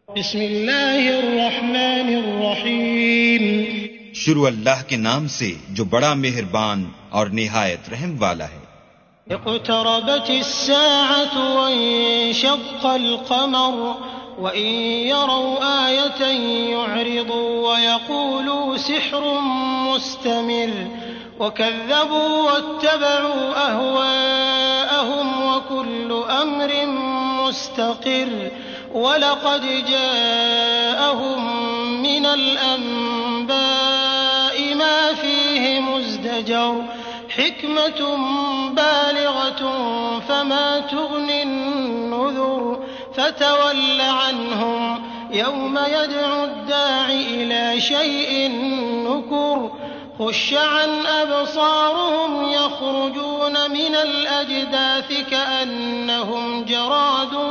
बिस्मिल्लाहिर्रहमानिर्रहीम। शुरू अल्लाह के नाम से जो बड़ा मेहरबान और निहायत रहम वाला है। इक़्तरबतिस्साअतु वंशक़्क़ल क़मर वइन यरौ आयतन यु'रिदू वयक़ूलू सिह्रुम मुस्तमिर वकज़्ज़बू वत्तबअू अहवाअहुम वकुल्लु अम्रिन मुस्तक़िर वलक़द जाअहुम मिनल अंबाइ मा फ़ीहि मुज़्दजर हिक्मतुम बालिग़तुन फमा तुग़नि अन्नुज़ुर फ़तवल्ल अन्हुम यौम यदअु अद्दाइ इला शैइन नुकुर ख़ुश्श अन अबसारुहुम यख़रुजून मिनल अजदाथि कअन्नहुम जरादुन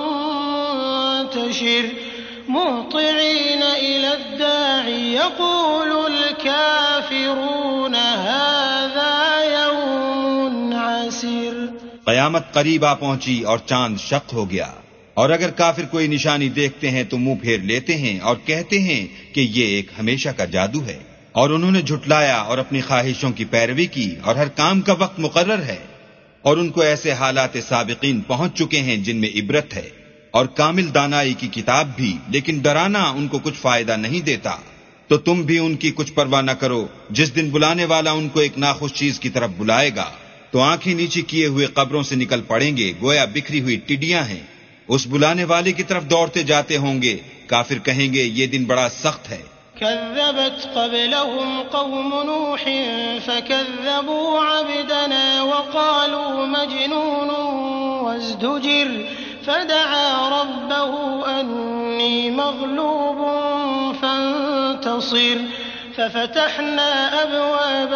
मुंतशिर मुहतिईन इला अद्दाइ यक़ूलुल काफ़िरून हाज़ा यौमुन असीर। क़यामत करीब आ पहुंची और चांद शक हो गया, और अगर काफिर कोई निशानी देखते हैं तो मुंह फेर लेते हैं और कहते हैं कि ये एक हमेशा का जादू है। और उन्होंने झुटलाया और अपनी ख्वाहिशों की पैरवी की, और हर काम का वक्त मुकर्रर है। और उनको ऐसे हालात साबिकीन पहुंच चुके हैं जिनमें इबरत है, और कामिल दानाई की किताब भी, लेकिन डराना उनको कुछ फायदा नहीं देता। तो तुम भी उनकी कुछ परवाह न करो। जिस दिन बुलाने वाला उनको एक नाखुश चीज की तरफ बुलाएगा तो आंखें नीची किए हुए कब्रों से निकल पड़ेंगे, गोया बिखरी हुई टिड्डियां हैं। उस बुलाने वाले की तरफ दौड़ते जाते होंगे। काफिर कहेंगे ये दिन बड़ा सख्त है। कज़्ज़बत क़ब्लहुम क़ौम नूहिन फ़कज़्ज़बू अब्दना वक़ालू मजनूनुन वज़्दुजिर फ़दअा रब्बहु अन्नी मग़लूबुन फ़ंतसिर फ़फ़तहना अबवाब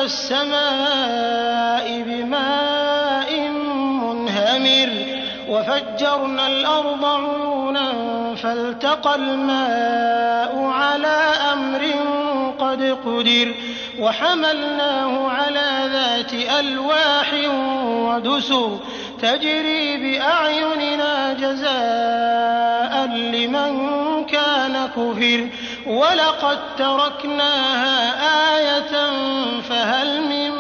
अस्समाइ बिमाइन मुनहमिर वफ़ज्जरना الأرض عيونا فالتقى الماء على أمر قد قدر وحملناه على ذات ألواح ودسر تجري بأعيننا جزاء لمن كان كفر ولقد تركناها آية فهل من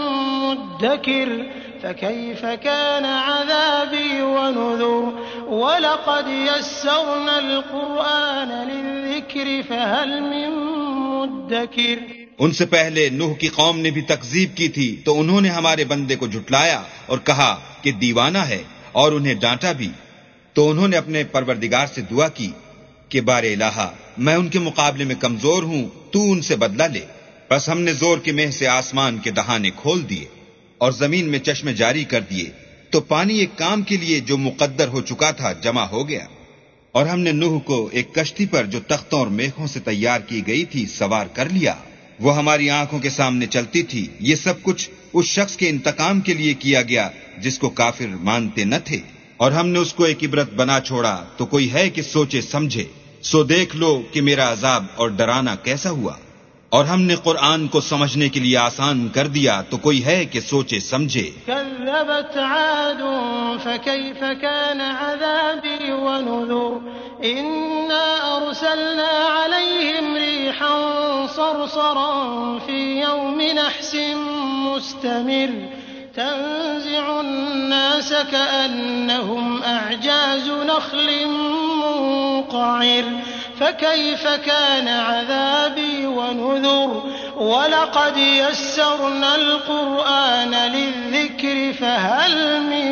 مدكر فكيف كان عذابي ونذر ولقد يسرنا القرآن للذكر فهल من मुद्दकिर। उनसे पहले नूह की कौम ने भी तकजीब की थी, तो उन्होंने हमारे बंदे को झुटलाया और कहा कि दीवाना है, और उन्हें डांटा भी। तो उन्होंने अपने परवरदिगार से दुआ की कि बारे इलाहा, मैं उनके मुकाबले में कमजोर हूं, तू उनसे बदला ले। बस हमने जोर की मेह से आसमान के दहाने खोल दिए और जमीन में चश्मे जारी कर दिए, तो पानी एक काम के लिए जो मुकद्दर हो चुका था जमा हो गया। और हमने नूह को एक कश्ती पर जो तख्तों और मेखों से तैयार की गई थी सवार कर लिया। वो हमारी आंखों के सामने चलती थी। ये सब कुछ उस शख्स के इंतकाम के लिए किया गया जिसको काफिर मानते न थे। और हमने उसको एक इबरत बना छोड़ा, तो कोई है कि सोचे समझे। सो देख लो कि मेरा अजाब और डराना कैसा हुआ। और हमने कुरान को समझने के लिए आसान कर दिया, तो कोई है कि सोचे समझे। कज़्ज़बत आदुन फ़कैफ़ कान अज़ाबी वनुज़ुर इन्ना अरसलना अलैहिम रीहन सरसरन फ़ी यौमि नहसिन मुस्तमिर तंज़िउ अन्नास कअन्नहुम अअजाज़ु नख़लिन मुनक़अिर फ़कैफ़ कान अज़ाबी वनुज़ुर वलक़द यस्सरना القرآن लिल्ज़िक्र फ़हल मिन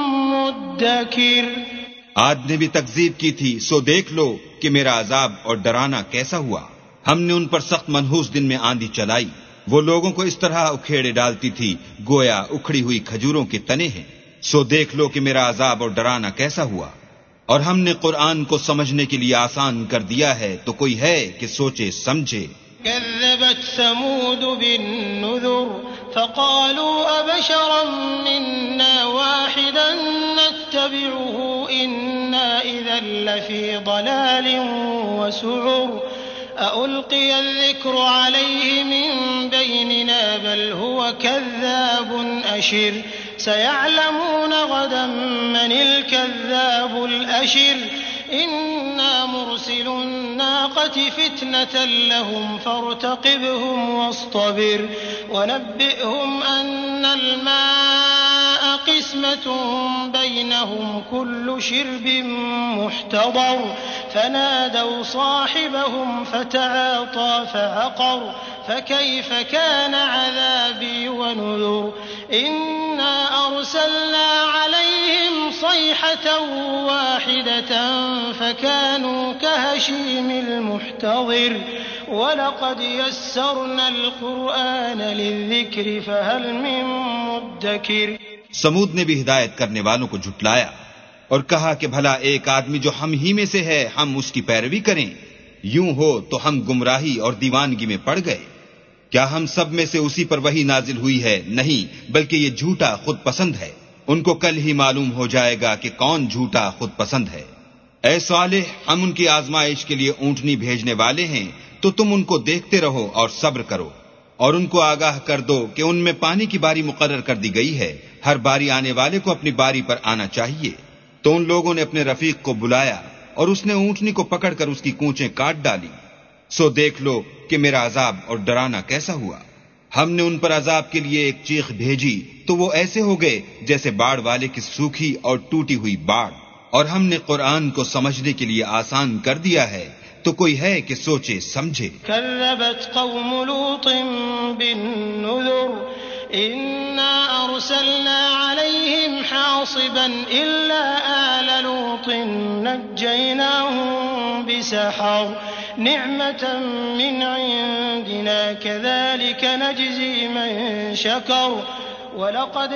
मुद्दकिर। आद ने भी तकजीब की थी, सो देख लो कि मेरा अजाब और डराना कैसा हुआ। हमने उन पर सख्त मनहूस दिन में आंधी चलाई। वो लोगों को इस तरह उखेड़े डालती थी गोया उखड़ी हुई खजूरों के तने हैं। सो देख लो कि मेरा अजाब और डराना कैसा हुआ। और हमने कुरान को समझने के लिए आसान कर दिया है, तो कोई है कि सोचे समझे। कज़्ज़बत समूद बिन्नुज़ुर फ़क़ालू अबशरन मिन्ना वाहिदन नत्तबिउहु इन्ना इज़न लफ़ी ضलालिन वसुउर أألقي الذكر عليه من بيننا بل هو كذاب أشر سيعلمون غدا من الكذاب الأشر إنا مرسل الناقة الناقة فتنة لهم فارتقبهم واصطبر ونبئهم أن الماء قسمة بينهم كل شرب محتضر فنادوا صاحبهم فتعاطى فعقر فكيف كان عذابي ونذر إنا أرسلنا عليهم صيحة واحدة فكانوا كهشيم المحتضر ولقد يسرنا القرآن للذكر فهل من مدكر। समूद ने भी हिदायत करने वालों को झुटलाया और कहा कि भला एक आदमी जो हम ही में से है हम उसकी पैरवी करें, यूं हो तो हम गुमराही और दीवानगी में पड़ गए। क्या हम सब में से उसी पर वही नाजिल हुई है? नहीं, बल्कि ये झूठा खुद पसंद है। उनको कल ही मालूम हो जाएगा कि कौन झूठा खुद पसंद है। ऐ सालेह, हम उनकी आजमाइश के लिए ऊंटनी भेजने वाले हैं, तो तुम उनको देखते रहो और सब्र करो और उनको आगाह कर दो कि उनमें पानी की बारी मुकर्रर कर दी गई है, हर बारी आने वाले को अपनी बारी पर आना चाहिए। तो उन लोगों ने अपने रफीक को बुलाया और उसने ऊंटनी को पकड़कर उसकी कूंचें काट डाली। सो देख लो कि मेरा अजाब और डराना कैसा हुआ। हमने उन पर अजाब के लिए एक चीख भेजी तो वो ऐसे हो गए जैसे बाढ़ वाले की सूखी और टूटी हुई बाढ़। और हमने कुरान को समझने के लिए आसान कर दिया है, तो कोई है कि सोचे समझे। कज़्ज़बत कौम लूतिन बिन्नुज़ुर इन्ना अर्सलना अलैहिम हासिबन इल्ला आल लूतिन नज्जयनाहुम बिसहर निअमतन मिन इंदिना कज़ालिक नज्ज़ी मन शकर वलक़द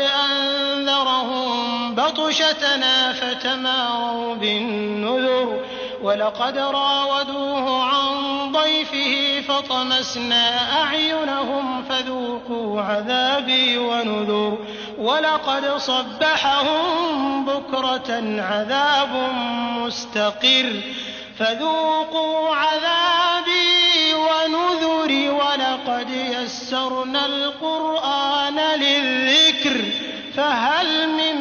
अंज़रहुम बतशतना फतमारौ बिन्नुज़ुर वलक़द रावदूहु अन ضيफिही फतमसना अअयुनहुम फज़ूक़ू अज़ाबी वनुज़ुर वलक़द सब्बहहुम बुक्रतन अज़ाबुन मुस्तक़िर फज़ूक़ू अज़ाबी वनुज़ुर वलक़द यस्सरनल क़ुरआन लिज़्ज़िक्र फहल मिन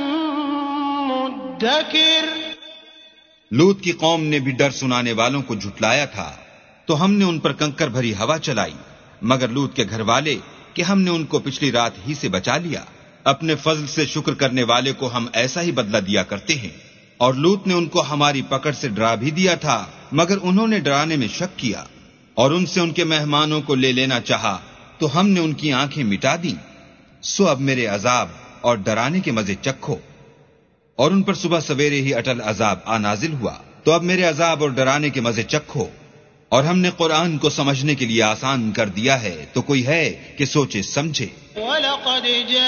मुद्दकिर। लूत की कौम ने भी डर सुनाने वालों को झुटलाया था, तो हमने उन पर कंकर भरी हवा चलाई, मगर लूत के घर वाले कि हमने उनको पिछली रात ही से बचा लिया। अपने फजल से शुक्र करने वाले को हम ऐसा ही बदला दिया करते हैं। और लूत ने उनको हमारी पकड़ से डरा भी दिया था, मगर उन्होंने डराने में शक किया और उनसे उनके मेहमानों को ले लेना चाहा, तो हमने उनकी आंखें मिटा दी। सो अब मेरे अजाब और डराने के मजे चखो। और उन पर सुबह सवेरे ही अटल अजाब आ नाजिल हुआ, तो अब मेरे अजाब और डराने के मजे चखो। और हमने कुरान को समझने के लिए आसान कर दिया है, तो कोई है कि सोचे समझे। वलक़द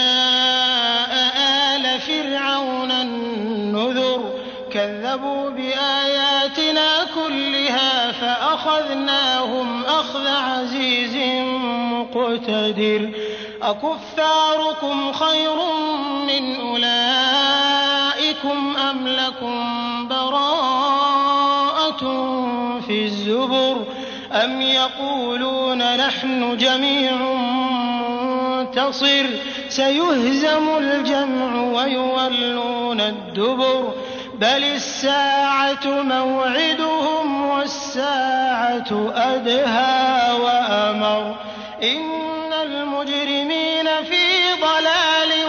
जाअ आल फिरऔन अन्नुज़ुर कज़्ज़बू बिआयातिना कुल्लिहा फअख़ज़नाहुम अख़ज़ अज़ीज़िन मुक़तदिर अकुफ़्फ़ारुकुम ख़ैरुम मिन उलाइकुम अम लकुम बराअतुन फ़िज़्ज़ुबुर अम यक़ूलून नहनु जमीउन मुंतसिर सयुहज़मुल जम्उ वयुवल्लून अद्दुबुर बलिस्साअतु मौዒदुहुम वस्साअतु अदहा वअमर इन्नल मुजरिमीन फ़ी ضलालिन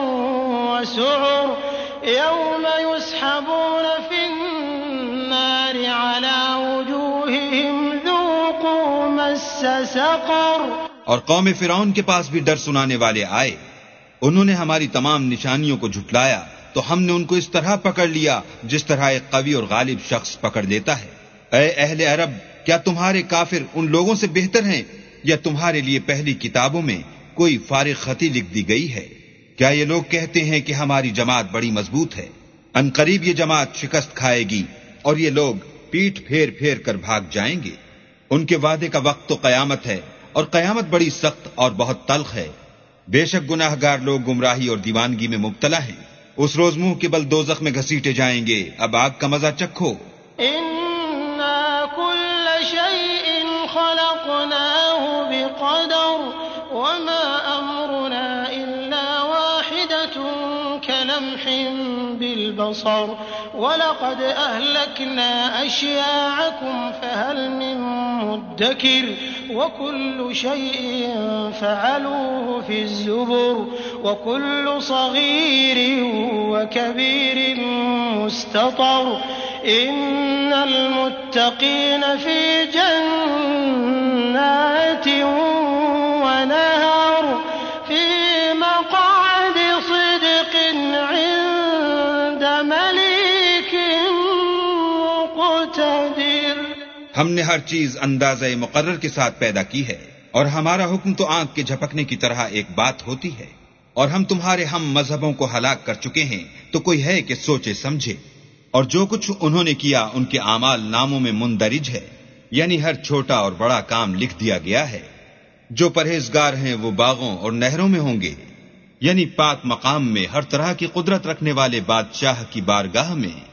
वसुउर यौम युस्हबून फ़िन्नारि अला वुजूहिहिम ज़ूक़ू मस्स सक़र। और कौम फिरौन के पास भी डर सुनाने वाले आए, उन्होंने हमारी तमाम निशानियों को झुटलाया, तो हमने उनको इस तरह पकड़ लिया जिस तरह एक कवी और गालिब शख्स पकड़ लेता है। ऐ अहले अरब, क्या तुम्हारे काफिर उन लोगों से बेहतर हैं, या तुम्हारे लिए पहली किताबों में कोई फारिग खती लिख दी गई है? क्या ये लोग कहते हैं कि हमारी जमात बड़ी मजबूत है, अनकरीब ये जमात शिकस्त खाएगी और ये लोग पीठ फेर फेर कर भाग जाएंगे। उनके वादे का वक्त तो कयामत है, और कयामत बड़ी सख्त और बहुत तल्ख है। बेशक गुनाहगार लोग गुमराही और दीवानगी में मुब्तला हैं। उस रोज मुंह के बल दोज़ख में घसीटे जाएंगे। अब आग का मजा चखो। इन्ना कुल्ल शैइन खलक़नाहु बिक़दर वमा अम्रुना इल्ला वाहिदतुन कलम्हिन बिलबसर वलक़द अहलकना अश्याअकुम फहल मिन मुद्दकिर वकुल्लु शैइन फ़अलूहु फ़िज़्ज़ुबुर वकुल्लु सग़ीरिन वकबीरिन मुस्ततर इन्नल मुत्तक़ीन फ़ी जन्नातिन वनहर फ़ी मक़अदि सिद्क़िन इन्द मलीकिन मुक़तदिर। हमने हर चीज अंदाज़े मुकर्रर के साथ पैदा की है और हमारा हुक्म तो आंख के झपकने की तरह एक बात होती है। और हम तुम्हारे हम मजहबों को हलाक कर चुके हैं, तो कोई है कि सोचे समझे। और जो कुछ उन्होंने किया उनके आमाल नामों में मुंदरिज है, यानी हर छोटा और बड़ा काम लिख दिया गया है। जो परहेजगार हैं वो बागों और नहरों में होंगे, यानी पाक मकाम में हर तरह की कुदरत रखने वाले बादशाह की बारगाह में।